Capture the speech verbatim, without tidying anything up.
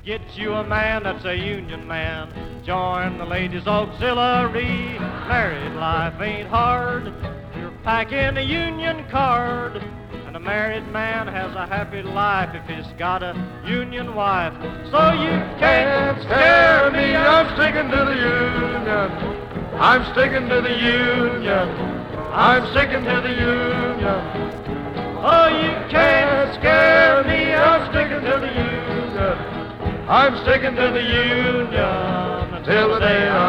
Get you a man that's a union man. Join the ladies' auxiliary. Married life ain't hard. You're packing a union card. And a married man has a happy life if he's got a union wife. So you can't scare me. I'm sticking to the union. I'm sticking to the union. I'm sticking to the union. Oh, you can't scare me. I'm sticking to the union. I'm sticking to the union until the day